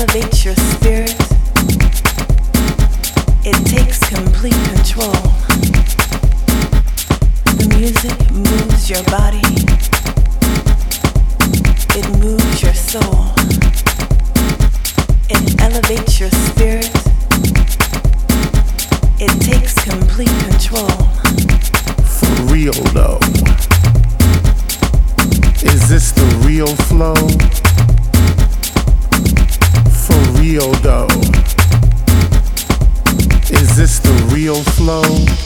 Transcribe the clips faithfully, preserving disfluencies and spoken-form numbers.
elevates your spirit. It takes complete control. The music moves your body. It moves your soul. It elevates your spirit. It takes complete control. For real though, is this the real flow? For real though, is this the real flow?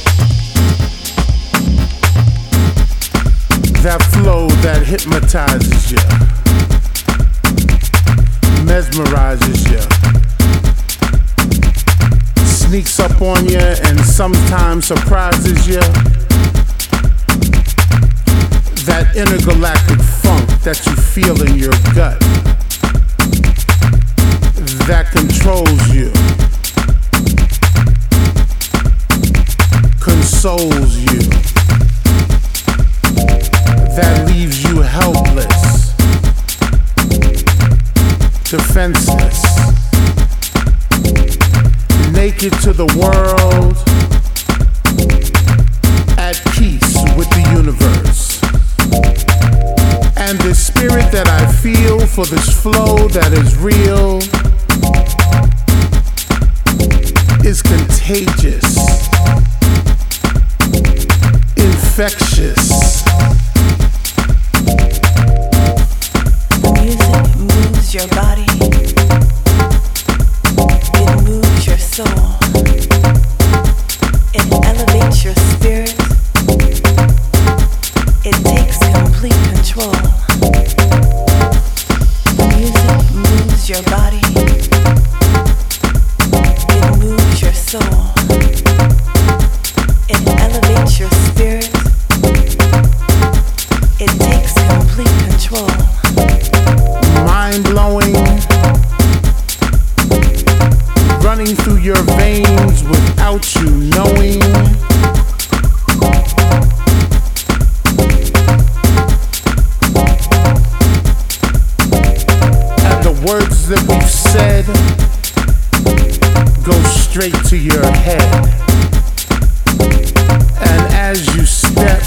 That flow that hypnotizes you, mesmerizes you, sneaks up on you and sometimes surprises you. That intergalactic funk that you feel in your gut, that controls you, consoles you, that leaves you helpless, defenseless, naked to the world, at peace with the universe. And the spirit that I feel for this flow that is real is contagious, infectious. The music moves your body. It moves your soul. It elevates your spirit. It takes complete control. The music moves your body. It moves your soul. It elevates your spirit. It takes complete control. Mind-blowing, running through your veins without you knowing. And the words that we've said go straight to your head. And as you step,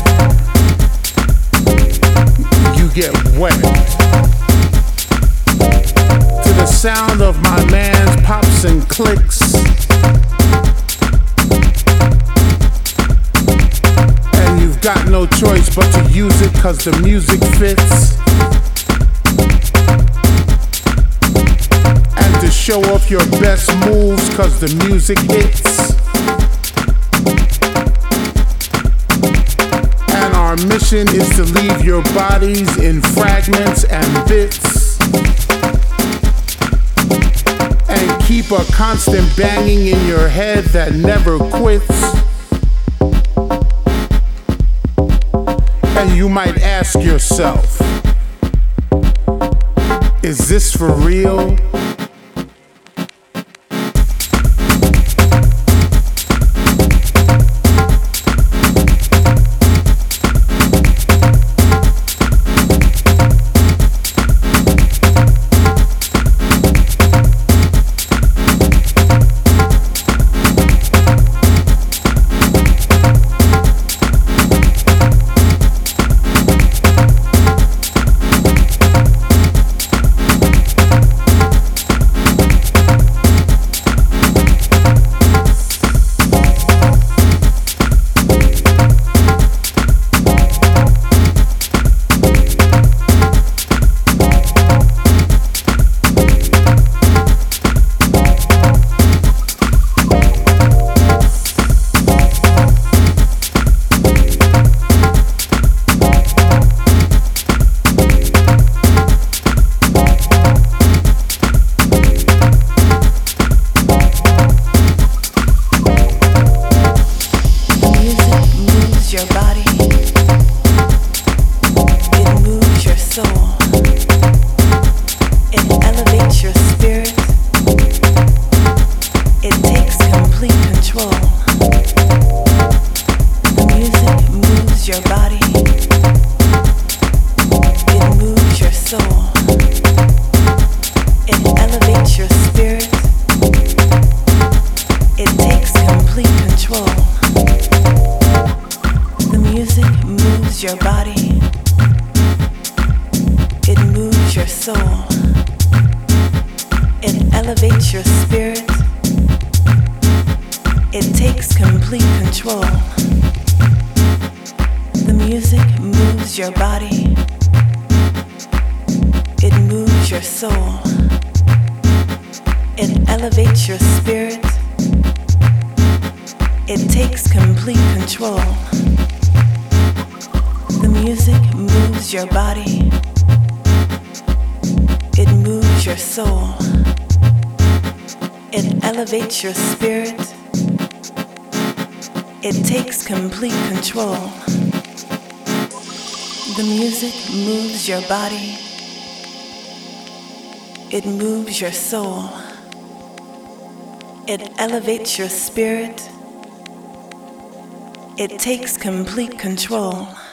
you get wet. To the sound of my man's pops and clicks, and you've got no choice but to use it cause the music fits, and to show off your best moves cause the music hits. And our mission is to leave your bodies in fragments and bits, and keep a constant banging in your head that never quits. And you might ask yourself, is this for real? Your body, it moves your soul, it elevates your spirit, it takes complete control. The music moves your body, it moves your soul, it elevates your spirit. elevates your spirit. It takes complete control. The music moves your body. It moves your soul. It elevates your spirit. It takes complete control. The music moves your body. It moves your soul. It elevates your spirit. It takes complete control. The music moves your body. It moves your soul. It elevates your spirit. It takes complete control.